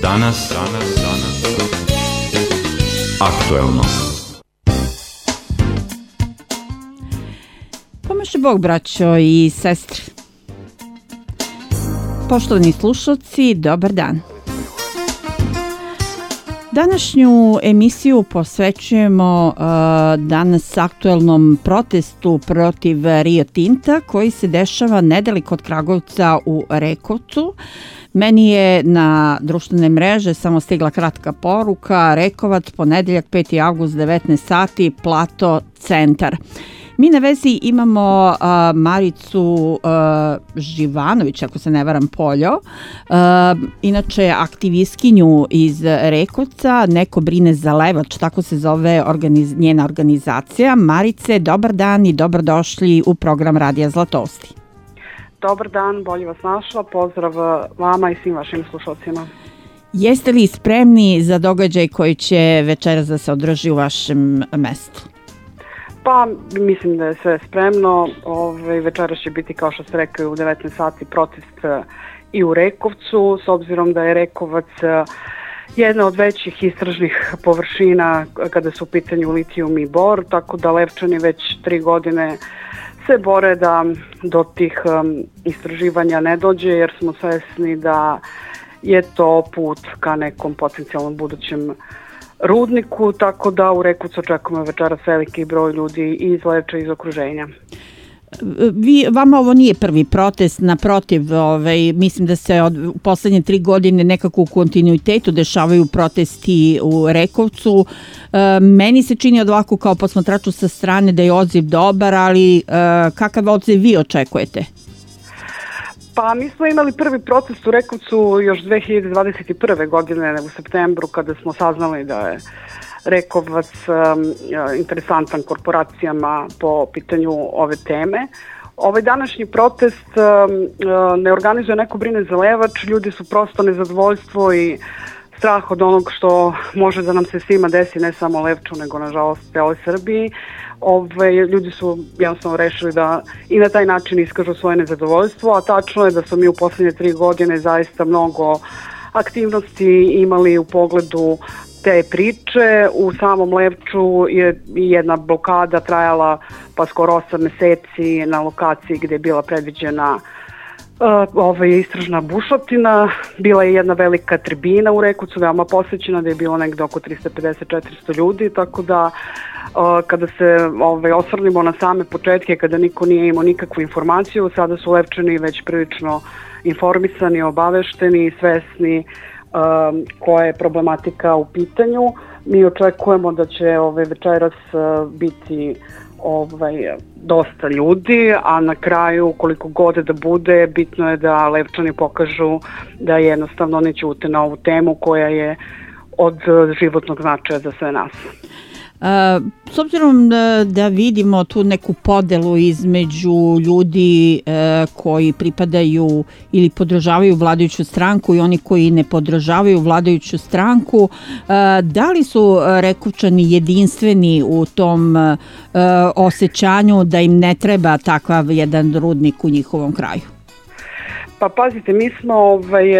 Danas. Aktuelno. Pomaže Bog, braćo i sestre. Poštovani slušalci, dobar dan. Današnju emisiju posvećujemo danas aktuelnom protestu protiv Rio Tinta koji se dešava nedaleko od Kragujevca u Rekovcu. Meni je na društvene mreže samo stigla kratka poruka: Rekovac, ponedeljak 5. avgust, 19 sati, Plato centar. Mi na vezi imamo Maricu Živanović, ako se ne varam, Poljo, inače aktivistkinju iz Rekovca, Neko brine za Levač, tako se zove njena organizacija. Marice, dobar dan i dobrodošli u program Radija Zlatosti. Dobar dan, bolje vas našla, pozdrav vama i svim vašim slušalcima. Jeste li spremni za događaj koji će večeras da se održi u vašem mestu? Pa, mislim da je sve spremno. Večeras će biti, kao što ste rekli, u 19 sati protest i u Rekovcu, s obzirom da je Rekovac jedna od većih istražnih površina kada su u pitanju litijum i bor, tako da Levčani već 3 godine se bore da do tih istraživanja ne dođe, jer smo svesni da je to put ka nekom potencijalnom budućem rudniku, tako da u Rekovcu očekujemo večeras veliki broj ljudi iz Levča i iz okruženja. Vama ovo nije prvi protest, naprotiv, mislim da se u poslednje 3 godine nekako u kontinuitetu dešavaju protesti u Rekovcu. Meni se čini od ovako kao posmatraču sa strane da je odziv dobar, ali kakav odziv vi očekujete? Pa mi smo imali prvi protest u Rekovcu još 2021. godine u septembru, kada smo saznali da je Rekovac interesantan korporacijama po pitanju ove teme. Ovaj današnji protest ne organizuje Neko brine za Levač, ljudi su prosto nezadovoljstvo i strah od onog što može da nam se svima desi, ne samo Levču, nego nažalost celoj Srbiji. Ljudi su jednostavno rešili da i na taj način iskažu svoje nezadovoljstvo, a tačno je da smo mi u poslednje 3 godine zaista mnogo aktivnosti imali u pogledu te priče. U samom Levču je jedna blokada trajala pa skoro 8 meseci na lokaciji gde je bila predviđena istražna bušotina. Bila je jedna velika tribina u Rekovcu, veoma posećena, da je bilo negde oko 350-400 ljudi, tako da kada se osvrnimo na same početke, kada niko nije imao nikakvu informaciju, sada su Levčani već prilično informisani, obavešteni i svesni koja je problematika u pitanju. Mi očekujemo da će večeras biti dosta ljudi, a na kraju, koliko god da bude, bitno je da Levčani pokažu da jednostavno ne ćute na ovu temu koja je od životnog značaja za sve nas. S obzirom da vidimo tu neku podelu između ljudi koji pripadaju ili podržavaju vladajuću stranku i oni koji ne podržavaju vladajuću stranku, da li su Rekovčani jedinstveni u tom osjećanju da im ne treba takav jedan rudnik u njihovom kraju? Pa pazite, mi smo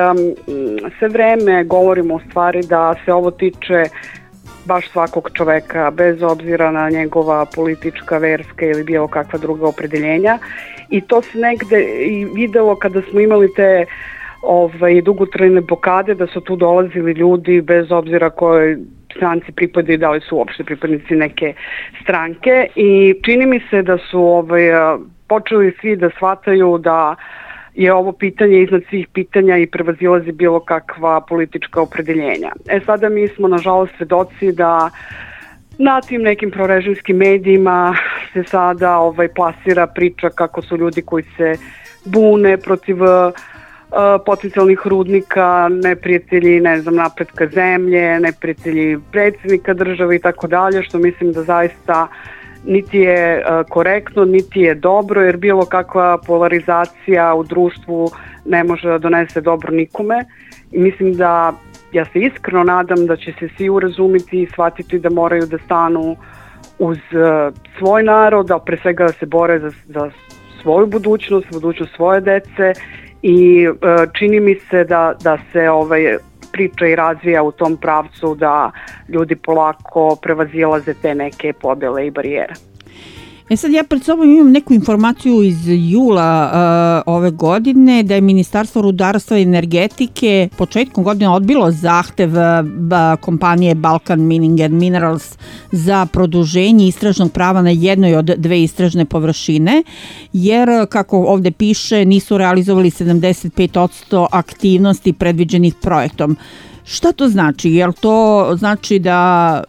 sve vreme govorimo u stvari da se ovo tiče baš svakog čoveka, bez obzira na njegova politička, verska ili bilo kakva druga opredeljenja. I to se negde i videlo kada smo imali te dugotrajne blokade, da su tu dolazili ljudi bez obzira kojoj stranci pripadaju, da li su uopšte pripadnici neke stranke. I čini mi se da su počeli svi da shvataju da je ovo pitanje iznad svih pitanja i prevazilazi bilo kakva politička opredeljenja. Sada mi smo nažalost svedoci da na tim nekim prorežimskim medijima se sada plasira priča kako su ljudi koji se bune protiv potencijalnih rudnika, neprijatelji, napretka zemlje, neprijatelji predsjednika države i tako dalje, što mislim da zaista niti je korektno, niti je dobro, jer bilo kakva polarizacija u društvu ne može da donese dobro nikome. I mislim da, ja se iskreno nadam da će se svi urazumiti i shvatiti da moraju da stanu uz svoj narod, a pre svega da se bore za svoju budućnost svoje dece. I čini mi se da se priča i razvija u tom pravcu da ljudi polako prevazilaze te neke podele i barijere. Sad ja pred sobom imam neku informaciju iz jula ove godine da je Ministarstvo rudarstva i energetike početkom godine odbilo zahtev kompanije Balkan Mining and Minerals za produženje istražnog prava na jednoj od dve istražne površine, jer kako ovdje piše nisu realizovali 75% aktivnosti predviđenih projektom. Šta to znači? Jel to znači da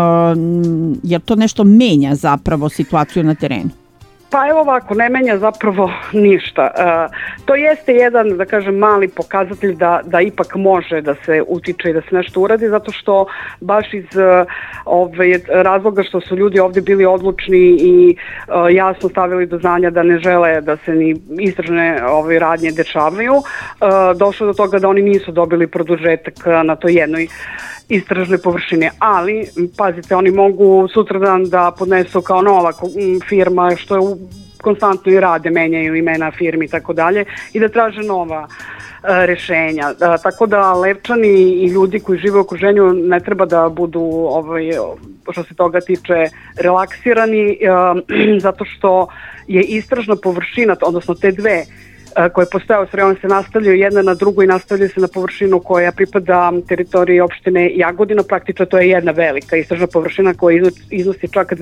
jel to nešto menja zapravo situaciju na terenu? Pa evo ovako, ne menja zapravo ništa. To jeste jedan, da kažem, mali pokazatelj da ipak može da se utiče i da se nešto uradi, zato što baš iz razloga što su ljudi ovdje bili odlučni i jasno stavili do znanja da ne žele da se ni istražne radnje dešavaju, došlo do toga da oni nisu dobili produžetak na toj jednoj istražne površine, ali pazite, oni mogu sutradan da podnesu kao nova firma, što je konstantno i rade, menjaju imena firmi i tako dalje, i da traže nova rešenja. Tako da Levčani i ljudi koji žive u okruženju ne treba da budu, što se toga tiče, relaksirani, zato što je istražna površina, odnosno te dve koje postoje, one se nastavljaju jedna na drugu i nastavljaju se na površinu koja pripada teritoriji opštine Jagodina. Praktično to je jedna velika istražna površina koja iznosi čak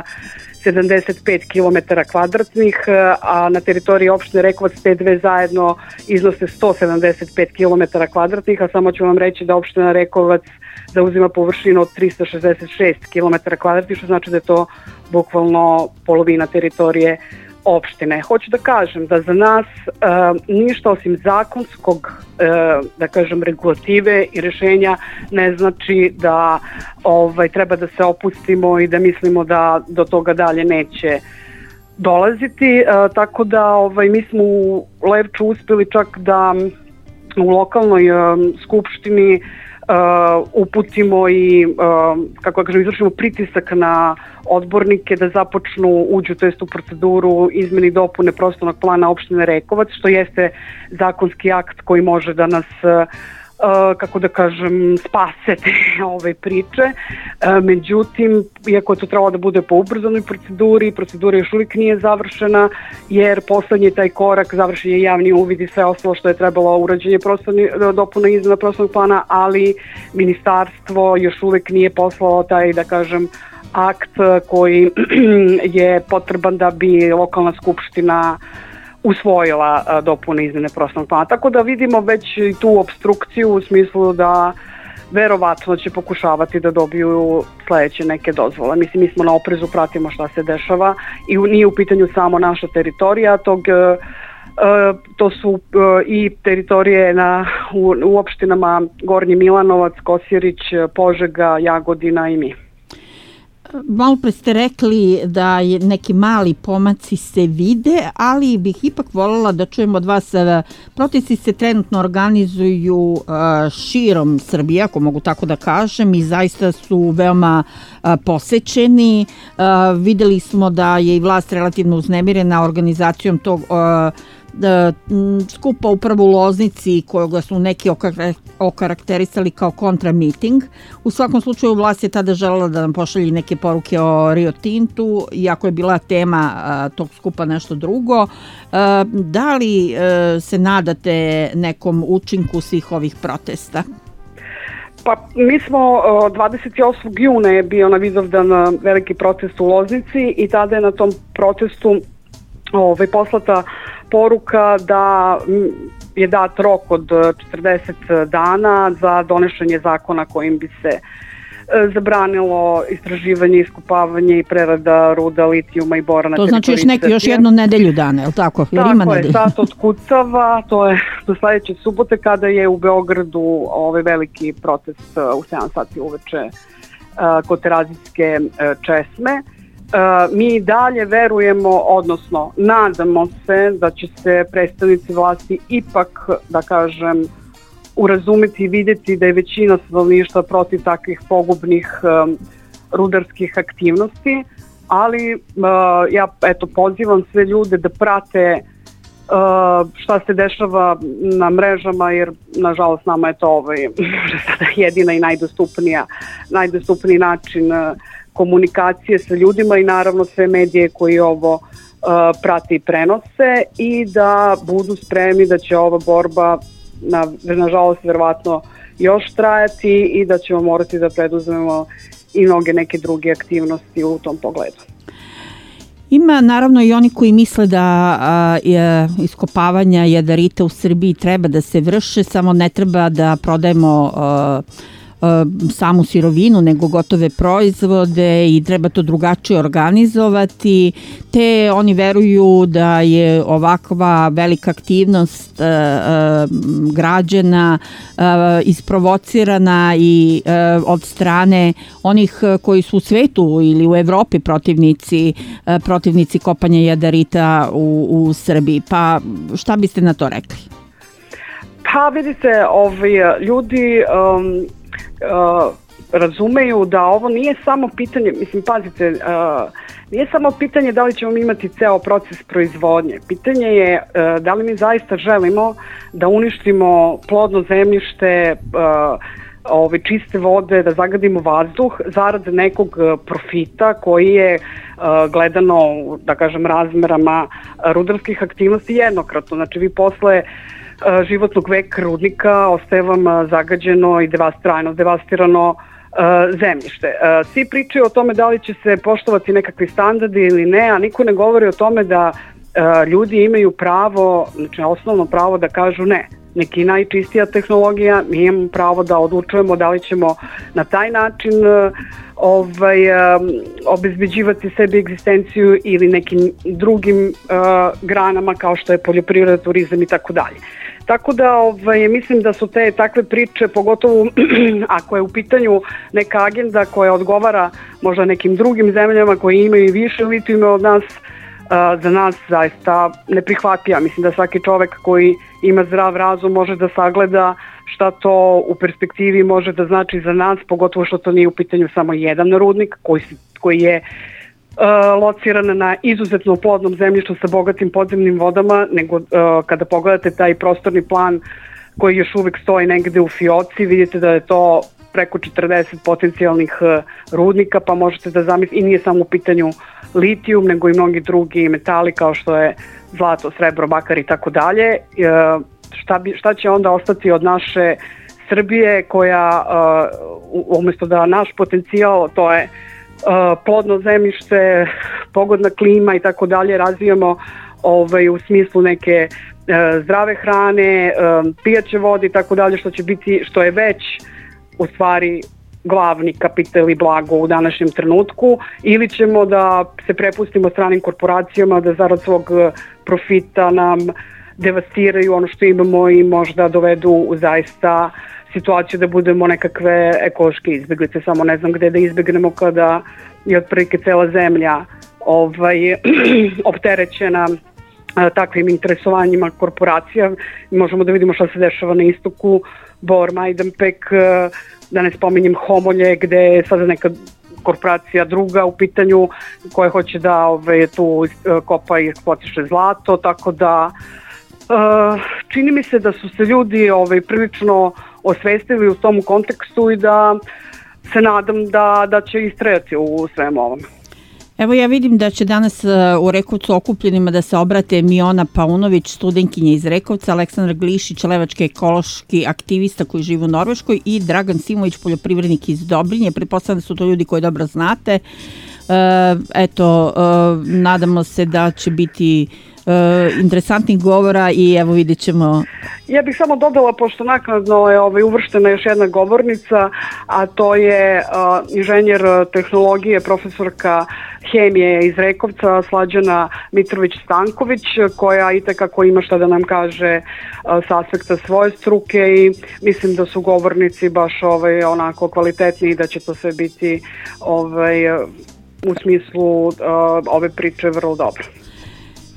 275 km kvadratnih, a na teritoriji opštine Rekovac te dve zajedno iznose 175 km kvadratnih, a samo ću vam reći da opština Rekovac zauzima površinu od 366 km kvadratnih, što znači da je to bukvalno polovina teritorije opštine. Hoću da kažem da za nas ništa osim zakonskog, da kažem, regulative i rešenja ne znači da treba da se opustimo i da mislimo da do toga dalje neće dolaziti. Tako da mi smo u Levču uspjeli čak da u lokalnoj skupštini uputimo i, kako kažem, izvršimo pritisak na odbornike da uđu u proceduru izmene i dopune prostornog plana opštine Rekovac, što jeste zakonski akt koji može da nas, kako da kažem, spase te ove priče. Međutim, iako je to trebalo da bude po ubrzanoj procedura još uvijek nije završena, jer poslednji taj korak, završen je javni uvid i sve ostalo što je trebalo urađenje dopuna izmena prostornog plana, ali ministarstvo još uvijek nije poslalo taj, da kažem, akt koji je potreban da bi lokalna skupština usvojila dopune izmene prostornog plana. Tako da vidimo već i tu opstrukciju u smislu da verovatno će pokušavati da dobiju sledeće neke dozvole. Mislim, mi smo na oprezu, pratimo šta se dešava i nije u pitanju samo naša teritorija, to su i teritorije u opštinama Gornji Milanovac, Kosjerić, Požega, Jagodina i mi. Malo pre ste rekli da neki mali pomaci se vide, ali bih ipak voljela da čujem od vas. Protesti se trenutno organizuju širom Srbije, ako mogu tako da kažem, i zaista su veoma posećeni. Videli smo da je i vlast relativno uznemirena organizacijom tog skupa upravo u Loznici, kojega su neki okarakterisali kao kontramiting. U svakom slučaju vlast je tada želela da nam pošalji neke poruke o Rio Tintu, iako je bila tema tog skupa nešto drugo. Da li se nadate nekom učinku svih ovih protesta? Pa mi smo 28. juna je bio na Vidovdan veliki protest u Loznici i tada je na tom protestu poslata poruka da je dat rok od 40 dana za donošenje zakona kojim bi se zabranilo istraživanje, iskopavanje i prerada ruda litijuma i bora na teritoriji Srbije. To znači još jednu nedelju dana, je li tako? Tako je, sad otkucava, to je do sledeće subote kada je u Beogradu veliki protest u 7 sati uveče kod Terazijske česme. Mi dalje verujemo, odnosno nadamo se da će se predstavnici vlasti ipak, da kažem, urazumeti i vidjeti da je većina stanovništva protiv takvih pogubnih rudarskih aktivnosti, ali ja pozivam sve ljude da prate šta se dešava na mrežama, jer nažalost nama je to možda sada jedina i najdostupniji način komunikacije sa ljudima i naravno sve medije koji ovo prate i prenose i da budu spremni da će ova borba nažalost verovatno još trajati i da ćemo morati da preduzmemo i mnoge neke druge aktivnosti u tom pogledu. Ima naravno i oni koji misle da iskopavanja jadarita u Srbiji treba da se vrše, samo ne treba da prodajemo samu sirovinu nego gotove proizvode i treba to drugačije organizovati, te oni veruju da je ovakva velika aktivnost građana isprovocirana i od strane onih koji su u svetu ili u Evropi protivnici kopanja jadarita u Srbiji. Pa šta biste na to rekli? Pa vidite, ljudi razumeju da ovo nije samo pitanje, mislim pazite, nije samo pitanje da li ćemo imati ceo proces proizvodnje. Pitanje je da li mi zaista želimo da uništimo plodno zemljište, čiste vode, da zagadimo vazduh zarad nekog profita koji je gledano, da kažem, razmerama rudarskih aktivnosti jednokratno. Znači vi posle životnog veka rudnika ostaje vam zagađeno i trajno devastirano zemljište. Svi pričaju o tome da li će se poštovati nekakvi standardi ili ne, a niko ne govori o tome da ljudi imaju pravo, znači osnovno pravo da kažu ne. Neki najčistija tehnologija, mi imamo pravo da odlučujemo da li ćemo na taj način obezbeđivati sebi egzistenciju ili nekim drugim granama kao što je poljoprivreda, turizam i tako dalje. Tako da mislim da su te takve priče, pogotovo ako je u pitanju neka agenda koja odgovara možda nekim drugim zemljama koji imaju više litijuma od nas, za nas zaista neprihvatljiva. Mislim da svaki čovek koji ima zdrav razum može da sagleda šta to u perspektivi može da znači za nas, pogotovo što to nije u pitanju samo jedan rudnik koji je lociran na izuzetno plodnom zemljištu sa bogatim podzemnim vodama, nego kada pogledate taj prostorni plan koji još uvek stoji negde u fioci, vidite da je to preko 40 potencijalnih rudnika, pa možete da zamislite, i nije samo u pitanju litijum, nego i mnogi drugi metali kao što je zlato, srebro, bakar i tako dalje. Šta će onda ostati od naše Srbije koja, umjesto da naš potencijal, to je plodno zemljište, pogodna klima i tako dalje, razvijamo u smislu neke zdrave hrane, pijaće vode i tako dalje, što je već u stvari glavni kapital i blago u današnjem trenutku, ili ćemo da se prepustimo stranim korporacijama da zarad svog profita nam devastiraju ono što imamo i možda dovedu u zaista situaciju da budemo nekakve ekološke izbeglice, samo ne znam gde da izbegnemo kada je otprilike cela zemlja opterećena takvim interesovanjima korporacija. Možemo da vidimo šta se dešava na istoku, Bor, Majdanpek, da ne spominjem Homolje, gde je sada neka korporacija druga u pitanju koja hoće da tu kopa i eksploatiše zlato, tako da čini mi se da su se ljudi prilično osvestili u tom kontekstu i da se nadam da će istrajati u svemu ovom. Evo ja vidim da će danas u Rekovcu okupljenima da se obrate Miona Paunović, studentkinja iz Rekovca, Aleksandar Glišić, levački ekološki aktivista koji živi u Norveškoj i Dragan Simović, poljoprivrednik iz Dobrinje. Pretpostavljam da su to ljudi koji dobro znate. Nadamo se da će biti interesantnih govora i evo vidjet ćemo. Ja bih samo dodala, pošto naknadno je uvrštena još jedna govornica, a to je inženjer tehnologije, profesorka hemije iz Rekovca, Slađana Mitrović-Stanković, koja itekako ima šta da nam kaže s aspekta svoje struke i mislim da su govornici baš onako kvalitetni i da će to sve biti u smislu ove priče vrlo dobro.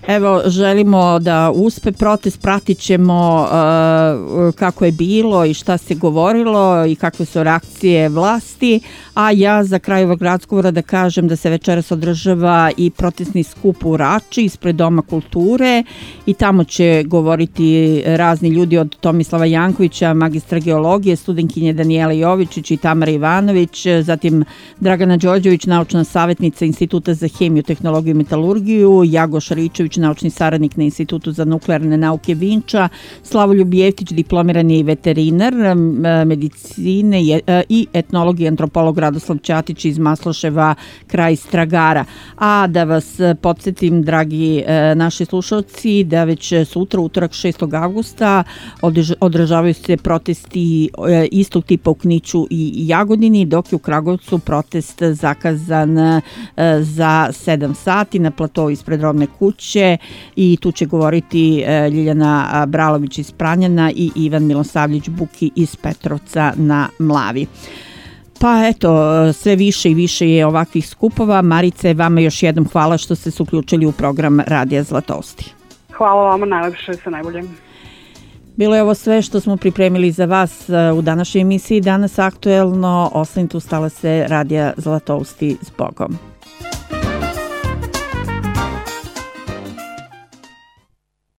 Evo, želimo da uspe protest, pratit ćemo kako je bilo i šta se govorilo i kakve su reakcije vlasti, a ja za kraj ovog razgovora da kažem da se večeras održava i protestni skup u Rači ispred Doma kulture i tamo će govoriti razni ljudi od Tomislava Jankovića, magistra geologije, studentkinje Danijela Jovičić i Tamara Ivanović, zatim Dragana Đorđević, naučna savjetnica Instituta za hemiju, tehnologiju i metalurgiju, Jagoš Ričević, naučni saradnik na Institutu za nuklearne nauke Vinča, Slavoljub Jeftić, diplomirani veterinar medicine i etnolog i antropolog Radoslav Ćatić iz Masloševa kraj Stragara. A da vas podsjetim, dragi naši slušalci, da već sutra, utorak 6. avgusta, održavaju se protesti istog tipa u Kniću i Jagodini, dok je u Kragujevcu protest zakazan za 7 sati na platovu ispred Rodne kuće i tu će govoriti Ljiljana Bralović iz Pranjana i Ivan Milosavljević Buki iz Petrovca na Mlavi. Pa eto, sve više i više je ovakvih skupova. Marice, vama još jednom hvala što ste se uključili u program Radija Zlatousti. Hvala vama, najlepše, sa najboljim. Bilo je ovo sve što smo pripremili za vas u današnjoj emisiji. Danas aktuelno, ostanite uz talase Radija Zlatousti s Bogom.